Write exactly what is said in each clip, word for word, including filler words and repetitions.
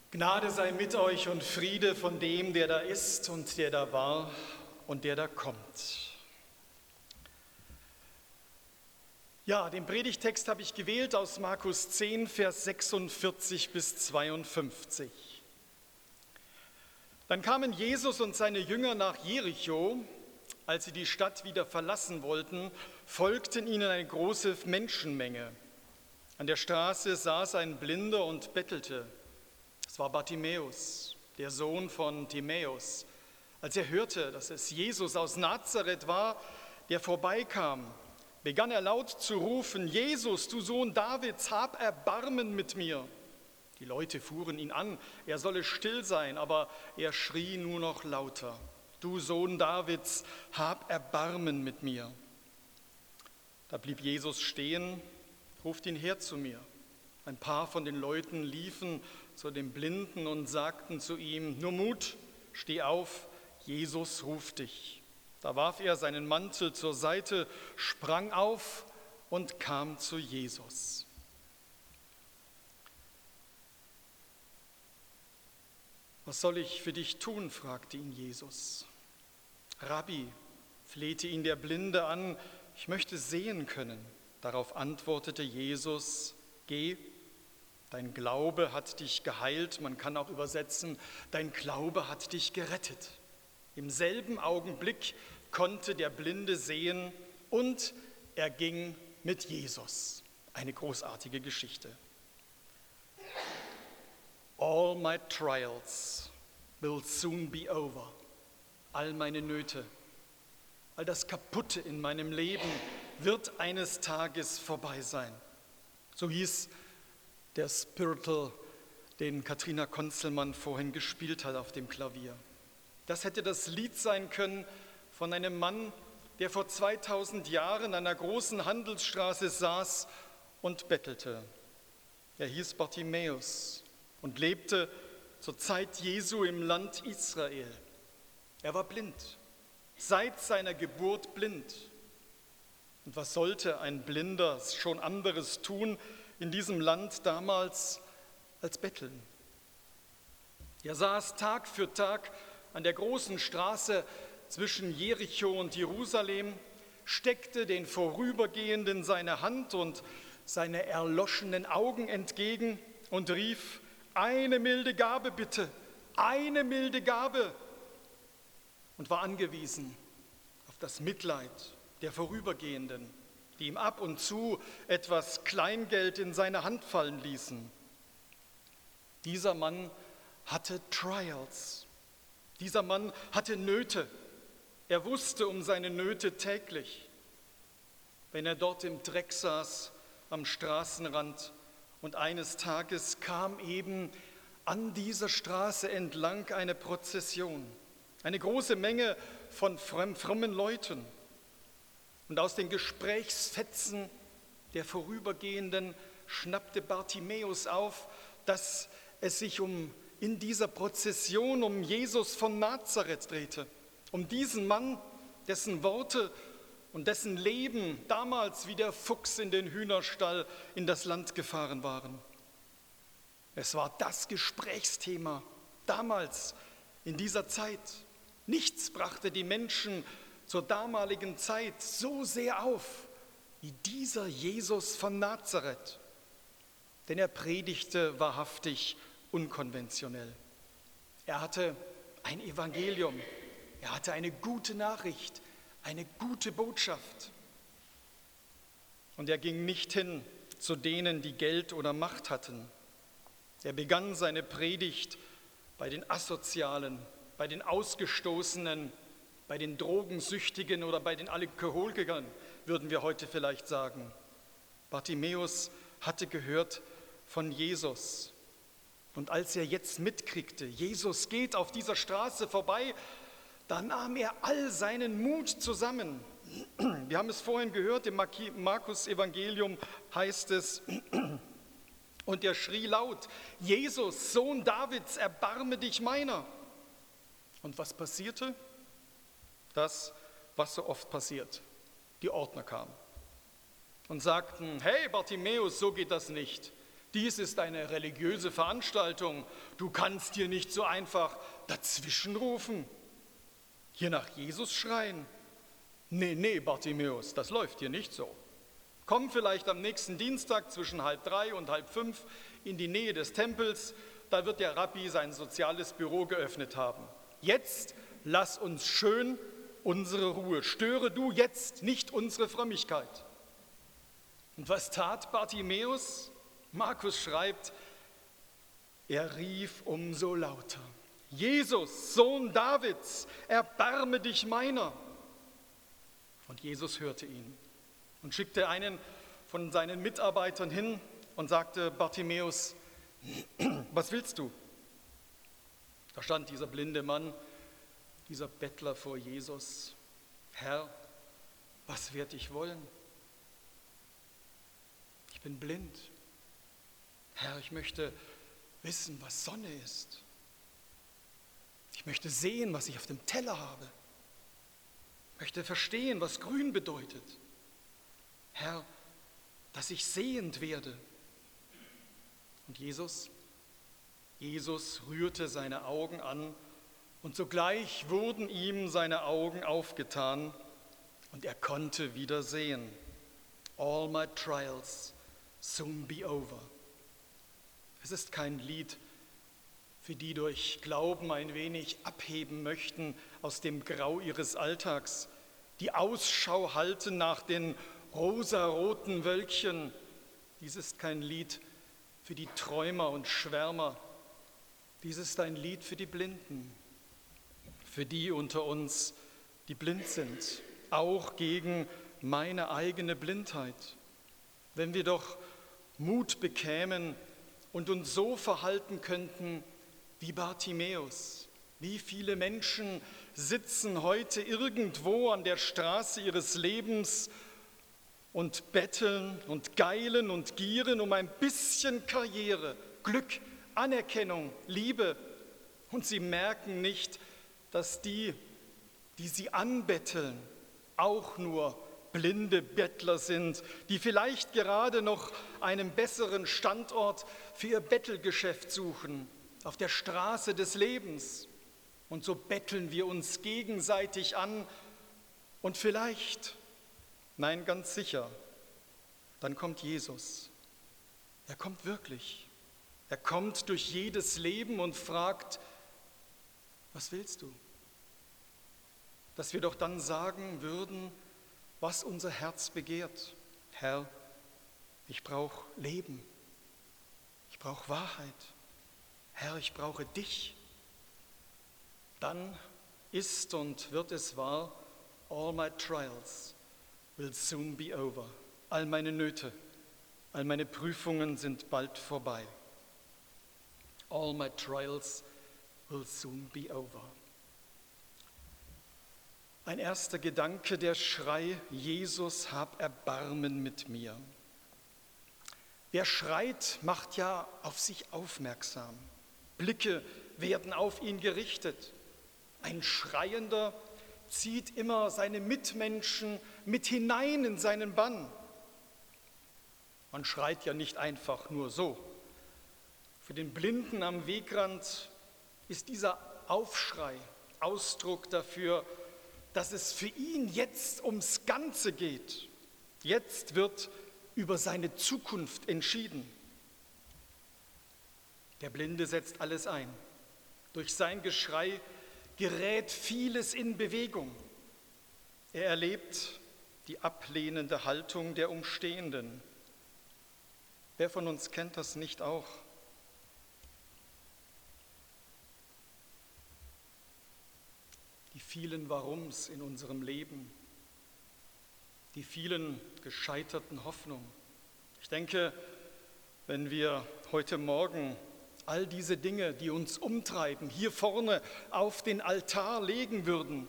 Gnade sei mit euch und Friede von dem, der da ist und der da war und der da kommt. Ja, den Predigtext habe ich gewählt aus Markus zehn, Vers sechsundvierzig bis zweiundfünfzig. Dann kamen Jesus und seine Jünger nach Jericho. Als sie die Stadt wieder verlassen wollten, folgten ihnen eine große Menschenmenge. An der Straße saß ein Blinder und bettelte. Es war Bartimäus, der Sohn von Timäus. Als er hörte, dass es Jesus aus Nazareth war, der vorbeikam, begann er laut zu rufen: Jesus, du Sohn Davids, hab Erbarmen mit mir. Die Leute fuhren ihn an, er solle still sein, aber er schrie nur noch lauter: Du Sohn Davids, hab Erbarmen mit mir. Da blieb Jesus stehen: Ruft ihn her zu mir. Ein paar von den Leuten liefen zu dem Blinden und sagten zu ihm: Nur Mut, steh auf, Jesus ruft dich. Da warf er seinen Mantel zur Seite, sprang auf und kam zu Jesus. Was soll ich für dich tun? Fragte ihn Jesus. Rabbi, flehte ihn der Blinde an, ich möchte sehen können. Darauf antwortete Jesus: Geh, dein Glaube hat dich geheilt. Man kann auch übersetzen, dein Glaube hat dich gerettet. Im selben Augenblick konnte der Blinde sehen und er ging mit Jesus. Eine großartige Geschichte. All my trials will soon be over. All meine Nöte, all das Kaputte in meinem Leben wird eines Tages vorbei sein. So hieß der Spiritual, den Katrina Konzelmann vorhin gespielt hat auf dem Klavier. Das hätte das Lied sein können von einem Mann, der vor zweitausend Jahren an einer großen Handelsstraße saß und bettelte. Er hieß Bartimäus und lebte zur Zeit Jesu im Land Israel. Er war blind, seit seiner Geburt blind. Und was sollte ein Blinder schon anderes tun in diesem Land damals als betteln? Er saß Tag für Tag an der großen Straße zwischen Jericho und Jerusalem, steckte den Vorübergehenden seine Hand und seine erloschenen Augen entgegen und rief: Eine milde Gabe bitte, eine milde Gabe. Und war angewiesen auf das Mitleid der Vorübergehenden, die ihm ab und zu etwas Kleingeld in seine Hand fallen ließen. Dieser Mann hatte Trials. Dieser Mann hatte Nöte. Er wusste um seine Nöte täglich. Wenn er dort im Dreck saß, am Straßenrand, und eines Tages kam eben an dieser Straße entlang eine Prozession, eine große Menge von frommen Leuten. Und aus den Gesprächsfetzen der Vorübergehenden schnappte Bartimäus auf, dass es sich um in dieser Prozession um Jesus von Nazareth drehte, um diesen Mann, dessen Worte und dessen Leben damals wie der Fuchs in den Hühnerstall in das Land gefahren waren. Es war das Gesprächsthema damals in dieser Zeit. Nichts brachte die Menschen zur damaligen Zeit so sehr auf wie dieser Jesus von Nazareth. Denn er predigte wahrhaftig unkonventionell. Er hatte ein Evangelium, er hatte eine gute Nachricht, eine gute Botschaft. Und er ging nicht hin zu denen, die Geld oder Macht hatten. Er begann seine Predigt bei den Asozialen, bei den Ausgestoßenen, bei den Drogensüchtigen oder bei den Alkoholikern, würden wir heute vielleicht sagen. Bartimäus hatte gehört von Jesus. Und als er jetzt mitkriegte, Jesus geht auf dieser Straße vorbei, da nahm er all seinen Mut zusammen. Wir haben es vorhin gehört, im Markus-Evangelium heißt es, und er schrie laut: Jesus, Sohn Davids, erbarme dich meiner. Und was passierte? Das, was so oft passiert. Die Ordner kamen und sagten: Hey Bartimäus, so geht das nicht. Dies ist eine religiöse Veranstaltung. Du kannst hier nicht so einfach dazwischenrufen, hier nach Jesus schreien. Nee, nee, Bartimäus, das läuft hier nicht so. Komm vielleicht am nächsten Dienstag zwischen halb drei und halb fünf in die Nähe des Tempels, da wird der Rabbi sein soziales Büro geöffnet haben. Jetzt lass uns schön unsere Ruhe. Störe du jetzt nicht unsere Frömmigkeit. Und was tat Bartimäus? Markus schreibt, er rief umso lauter: Jesus, Sohn Davids, erbarme dich meiner. Und Jesus hörte ihn und schickte einen von seinen Mitarbeitern hin und sagte: Bartimäus, was willst du? Da stand dieser blinde Mann, dieser Bettler vor Jesus. Herr, was werd ich wollen? Ich bin blind. Herr, ich möchte wissen, was Sonne ist. Ich möchte sehen, was ich auf dem Teller habe. Ich möchte verstehen, was grün bedeutet. Herr, dass ich sehend werde. Und Jesus, Jesus rührte seine Augen an und sogleich wurden ihm seine Augen aufgetan und er konnte wieder sehen. All my trials soon be over. Es ist kein Lied, für die durch Glauben ein wenig abheben möchten aus dem Grau ihres Alltags, die Ausschau halten nach den rosaroten Wölkchen. Dies ist kein Lied für die Träumer und Schwärmer. Dies ist ein Lied für die Blinden, für die unter uns, die blind sind, auch gegen meine eigene Blindheit. Wenn wir doch Mut bekämen und uns so verhalten könnten wie Bartimäus. Wie viele Menschen sitzen heute irgendwo an der Straße ihres Lebens und betteln und geilen und gieren um ein bisschen Karriere, Glück, Anerkennung, Liebe. Und sie merken nicht, dass die, die sie anbetteln, auch nur blinde Bettler sind, die vielleicht gerade noch einen besseren Standort für ihr Bettelgeschäft suchen, auf der Straße des Lebens. Und so betteln wir uns gegenseitig an und vielleicht, nein, ganz sicher, dann kommt Jesus. Er kommt wirklich. Er kommt durch jedes Leben und fragt: Was willst du? Dass wir doch dann sagen würden, was unser Herz begehrt: Herr, ich brauche Leben, ich brauche Wahrheit, Herr, ich brauche dich. Dann ist und wird es wahr: all my trials will soon be over. All meine Nöte, all meine Prüfungen sind bald vorbei. All my trials will soon be over. Ein erster Gedanke, der Schrei: Jesus, hab Erbarmen mit mir. Wer schreit, macht ja auf sich aufmerksam. Blicke werden auf ihn gerichtet. Ein Schreiender zieht immer seine Mitmenschen mit hinein in seinen Bann. Man schreit ja nicht einfach nur so. Für den Blinden am Wegrand ist dieser Aufschrei Ausdruck dafür, dass es für ihn jetzt ums Ganze geht. Jetzt wird über seine Zukunft entschieden. Der Blinde setzt alles ein. Durch sein Geschrei gerät vieles in Bewegung. Er erlebt die ablehnende Haltung der Umstehenden. Wer von uns kennt das nicht auch? Die vielen Warums in unserem Leben, die vielen gescheiterten Hoffnungen. Ich denke, wenn wir heute Morgen all diese Dinge, die uns umtreiben, hier vorne auf den Altar legen würden,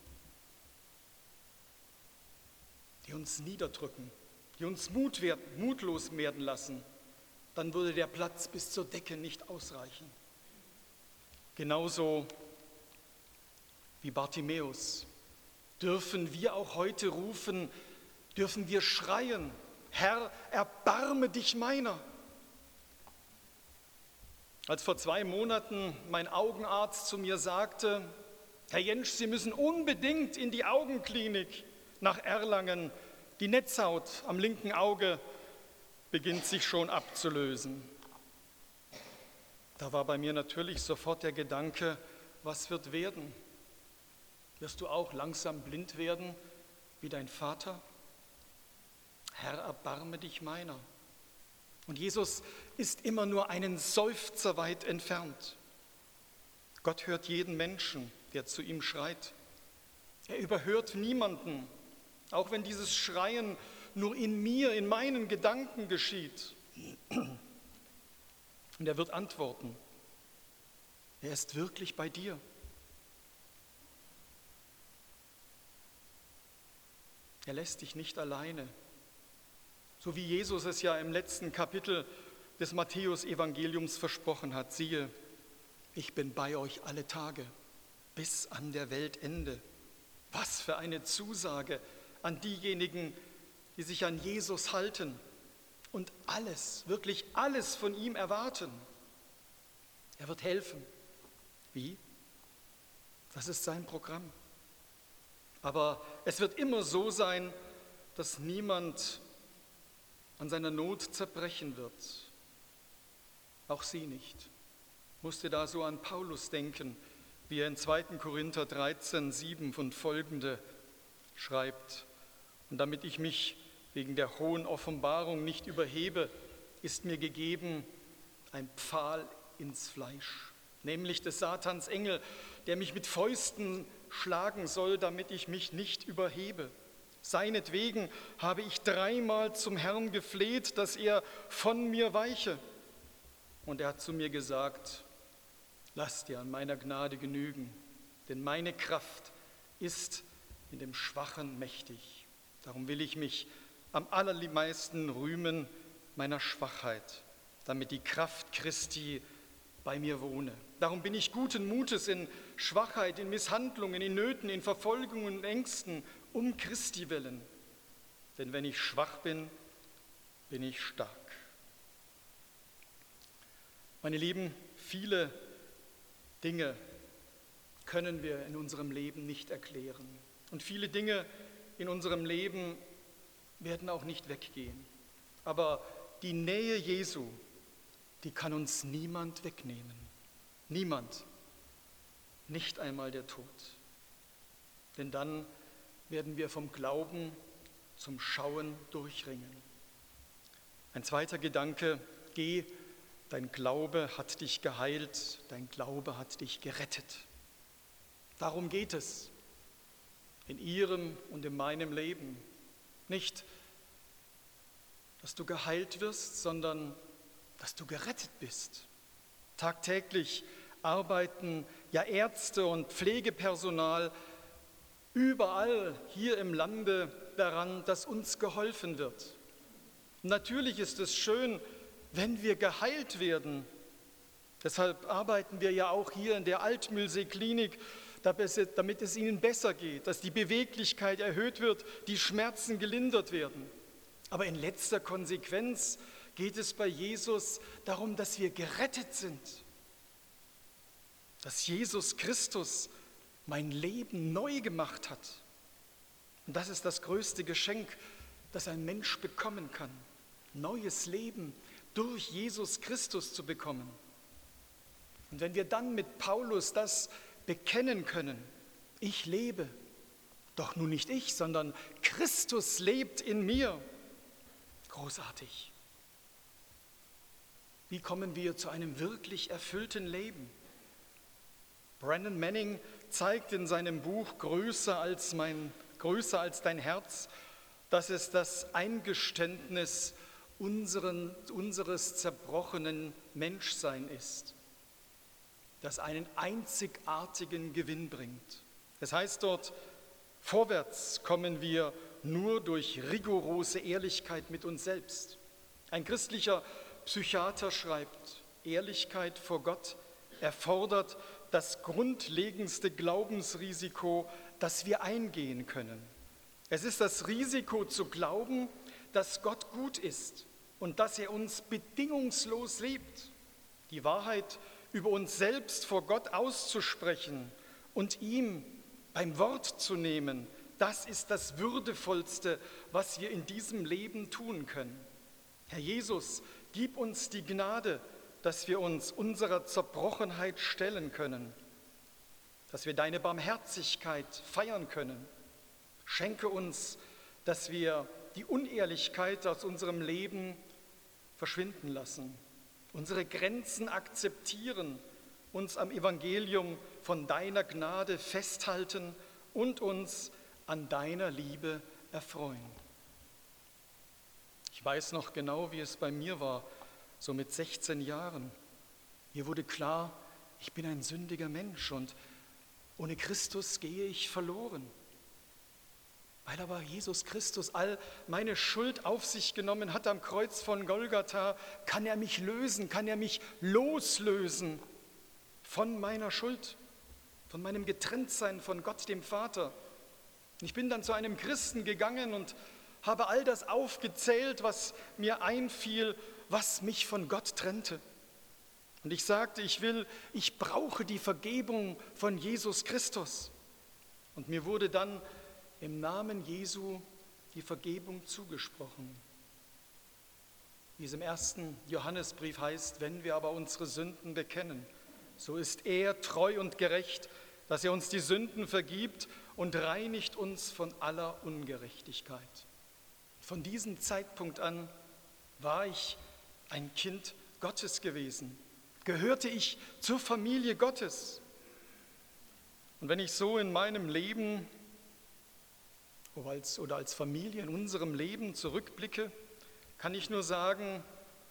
die uns niederdrücken, die uns Mut werden, mutlos werden lassen, dann würde der Platz bis zur Decke nicht ausreichen. Genauso wie Bartimäus dürfen wir auch heute rufen, dürfen wir schreien: Herr, erbarme dich meiner. Als vor zwei Monaten mein Augenarzt zu mir sagte, Herr Jentsch, Sie müssen unbedingt in die Augenklinik nach Erlangen. Die Netzhaut am linken Auge beginnt sich schon abzulösen. Da war bei mir natürlich sofort der Gedanke, was wird werden? Wirst du auch langsam blind werden wie dein Vater? Herr, erbarme dich meiner. Und Jesus ist immer nur einen Seufzer weit entfernt. Gott hört jeden Menschen, der zu ihm schreit. Er überhört niemanden, auch wenn dieses Schreien nur in mir, in meinen Gedanken geschieht. Und er wird antworten. Er ist wirklich bei dir. Er lässt dich nicht alleine. So wie Jesus es ja im letzten Kapitel des Matthäus-Evangeliums versprochen hat. Siehe, ich bin bei euch alle Tage, bis an der Weltende. Was für eine Zusage an diejenigen, die sich an Jesus halten und alles, wirklich alles von ihm erwarten. Er wird helfen. Wie? Das ist sein Programm. Aber es wird immer so sein, dass niemand an seiner Not zerbrechen wird. Auch sie nicht. Ich musste da so an Paulus denken, wie er in zweiten Korinther dreizehn, sieben und folgende schreibt. Und damit ich mich wegen der hohen Offenbarung nicht überhebe, ist mir gegeben ein Pfahl ins Fleisch, nämlich des Satans Engel, der mich mit Fäusten schlagen soll, damit ich mich nicht überhebe. Seinetwegen habe ich dreimal zum Herrn gefleht, dass er von mir weiche. Und er hat zu mir gesagt, lass dir an meiner Gnade genügen, denn meine Kraft ist in dem Schwachen mächtig. Darum will ich mich am allermeisten rühmen meiner Schwachheit, damit die Kraft Christi bei mir wohne. Darum bin ich guten Mutes in Schwachheit, in Misshandlungen, in Nöten, in Verfolgungen und Ängsten, um Christi willen. Denn wenn ich schwach bin, bin ich stark. Meine Lieben, viele Dinge können wir in unserem Leben nicht erklären. Und viele Dinge in unserem Leben werden auch nicht weggehen. Aber die Nähe Jesu, die kann uns niemand wegnehmen. Niemand. Nicht einmal der Tod. Denn dann werden wir vom Glauben zum Schauen durchringen. Ein zweiter Gedanke, geh, dein Glaube hat dich geheilt, dein Glaube hat dich gerettet. Darum geht es in ihrem und in meinem Leben. Nicht, dass du geheilt wirst, sondern dass du gerettet bist. Tagtäglich arbeiten ja Ärzte und Pflegepersonal überall hier im Lande daran, dass uns geholfen wird. Natürlich ist es schön, wenn wir geheilt werden. Deshalb arbeiten wir ja auch hier in der Altmühlsee-Klinik, damit es ihnen besser geht, dass die Beweglichkeit erhöht wird, die Schmerzen gelindert werden. Aber in letzter Konsequenz geht es bei Jesus darum, dass wir gerettet sind. Dass Jesus Christus mein Leben neu gemacht hat. Und das ist das größte Geschenk, das ein Mensch bekommen kann. Neues Leben durch Jesus Christus zu bekommen. Und wenn wir dann mit Paulus das bekennen können, ich lebe, doch nun nicht ich, sondern Christus lebt in mir. Großartig. Wie kommen wir zu einem wirklich erfüllten Leben? Brennan Manning zeigt in seinem Buch Größer als mein, größer als dein Herz, dass es das Eingeständnis unseren, unseres zerbrochenen Menschsein ist, das einen einzigartigen Gewinn bringt. Es heißt dort, vorwärts kommen wir nur durch rigorose Ehrlichkeit mit uns selbst. Ein christlicher Psychiater schreibt, Ehrlichkeit vor Gott erfordert das grundlegendste Glaubensrisiko, das wir eingehen können. Es ist das Risiko zu glauben, dass Gott gut ist und dass er uns bedingungslos liebt. Die Wahrheit über uns selbst vor Gott auszusprechen und ihm beim Wort zu nehmen, das ist das Würdevollste, was wir in diesem Leben tun können. Herr Jesus, gib uns die Gnade, dass wir uns unserer Zerbrochenheit stellen können, dass wir deine Barmherzigkeit feiern können. Schenke uns, dass wir die Unehrlichkeit aus unserem Leben verschwinden lassen, unsere Grenzen akzeptieren, uns am Evangelium von deiner Gnade festhalten und uns an deiner Liebe erfreuen. Ich weiß noch genau, wie es bei mir war, so mit sechzehn Jahren. Mir wurde klar, ich bin ein sündiger Mensch und ohne Christus gehe ich verloren. Weil aber Jesus Christus all meine Schuld auf sich genommen hat am Kreuz von Golgatha, kann er mich lösen, kann er mich loslösen von meiner Schuld, von meinem Getrenntsein von Gott, dem Vater. Ich bin dann zu einem Christen gegangen und habe all das aufgezählt, was mir einfiel, was mich von Gott trennte. Und ich sagte, ich will, ich brauche die Vergebung von Jesus Christus. Und mir wurde dann im Namen Jesu die Vergebung zugesprochen. Wie es im ersten Johannesbrief heißt, wenn wir aber unsere Sünden bekennen, so ist er treu und gerecht, dass er uns die Sünden vergibt und reinigt uns von aller Ungerechtigkeit. Von diesem Zeitpunkt an war ich ein Kind Gottes gewesen, gehörte ich zur Familie Gottes. Und wenn ich so in meinem Leben oder als, oder als Familie in unserem Leben zurückblicke, kann ich nur sagen,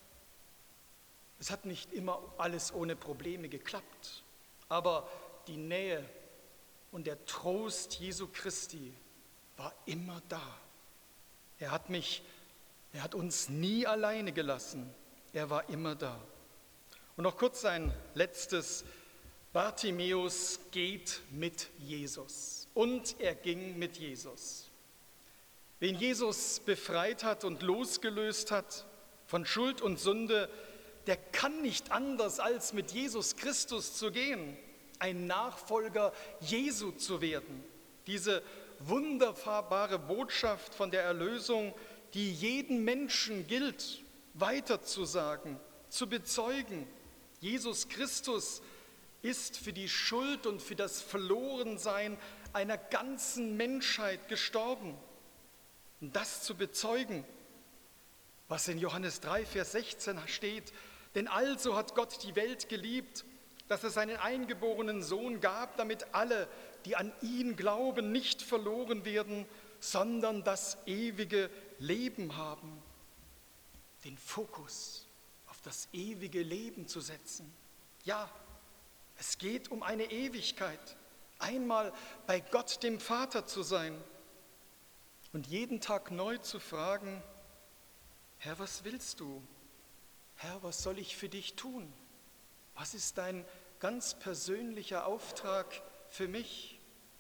es hat nicht immer alles ohne Probleme geklappt, aber die Nähe und der Trost Jesu Christi war immer da. Er hat mich, er hat uns nie alleine gelassen, er war immer da. Und noch kurz ein letztes, Bartimäus geht mit Jesus und er ging mit Jesus. Wen Jesus befreit hat und losgelöst hat von Schuld und Sünde, der kann nicht anders, als mit Jesus Christus zu gehen, ein Nachfolger Jesu zu werden. Diese wunderbare Botschaft von der Erlösung, die jeden Menschen gilt, weiterzusagen, zu bezeugen. Jesus Christus ist für die Schuld und für das Verlorensein einer ganzen Menschheit gestorben. Und das zu bezeugen, was in Johannes drei, Vers sechzehn steht, denn also hat Gott die Welt geliebt, dass er seinen eingeborenen Sohn gab, damit alle, die an ihn glauben, nicht verloren werden, sondern das ewige Leben haben. Den Fokus auf das ewige Leben zu setzen. Ja, es geht um eine Ewigkeit, einmal bei Gott dem Vater zu sein und jeden Tag neu zu fragen, Herr, was willst du? Herr, was soll ich für dich tun? Was ist dein ganz persönlicher Auftrag für mich?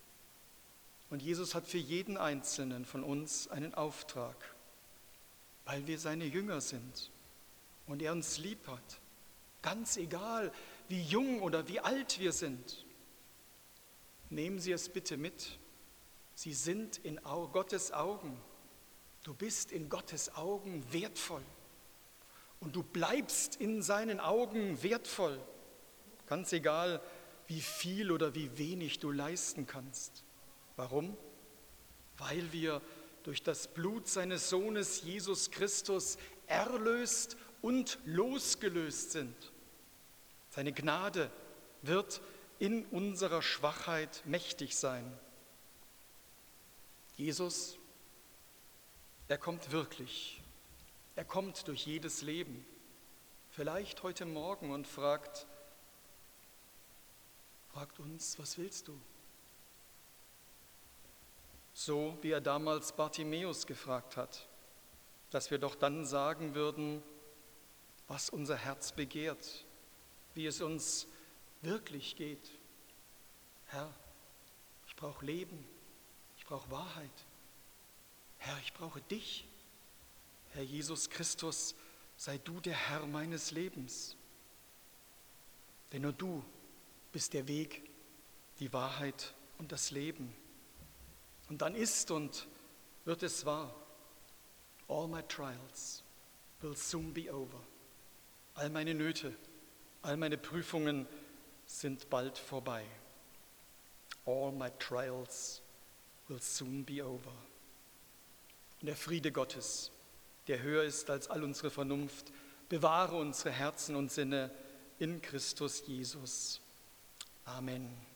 Und Jesus hat für jeden Einzelnen von uns einen Auftrag, weil wir seine Jünger sind und er uns lieb hat. Ganz egal, wie jung oder wie alt wir sind. Nehmen Sie es bitte mit. Sie sind in Gottes Augen. Du bist in Gottes Augen wertvoll. Und du bleibst in seinen Augen wertvoll. Ganz egal, wie viel oder wie wenig du leisten kannst. Warum? Weil wir durch das Blut seines Sohnes Jesus Christus erlöst und losgelöst sind. Seine Gnade wird in unserer Schwachheit mächtig sein. Jesus, er kommt wirklich. Er kommt durch jedes Leben. Vielleicht heute Morgen und fragt, fragt uns, was willst du? So wie er damals Bartimäus gefragt hat, dass wir doch dann sagen würden, was unser Herz begehrt, wie es uns wirklich geht. Herr, ich brauche Leben, ich brauche Wahrheit. Herr, ich brauche dich. Herr Jesus Christus, sei du der Herr meines Lebens. Denn nur du bist der Weg, die Wahrheit und das Leben. Und dann ist und wird es wahr. All my trials will soon be over. All meine Nöte, all meine Prüfungen sind bald vorbei. All my trials will soon be over. Und der Friede Gottes, der höher ist als all unsere Vernunft, bewahre unsere Herzen und Sinne in Christus Jesus. Amen.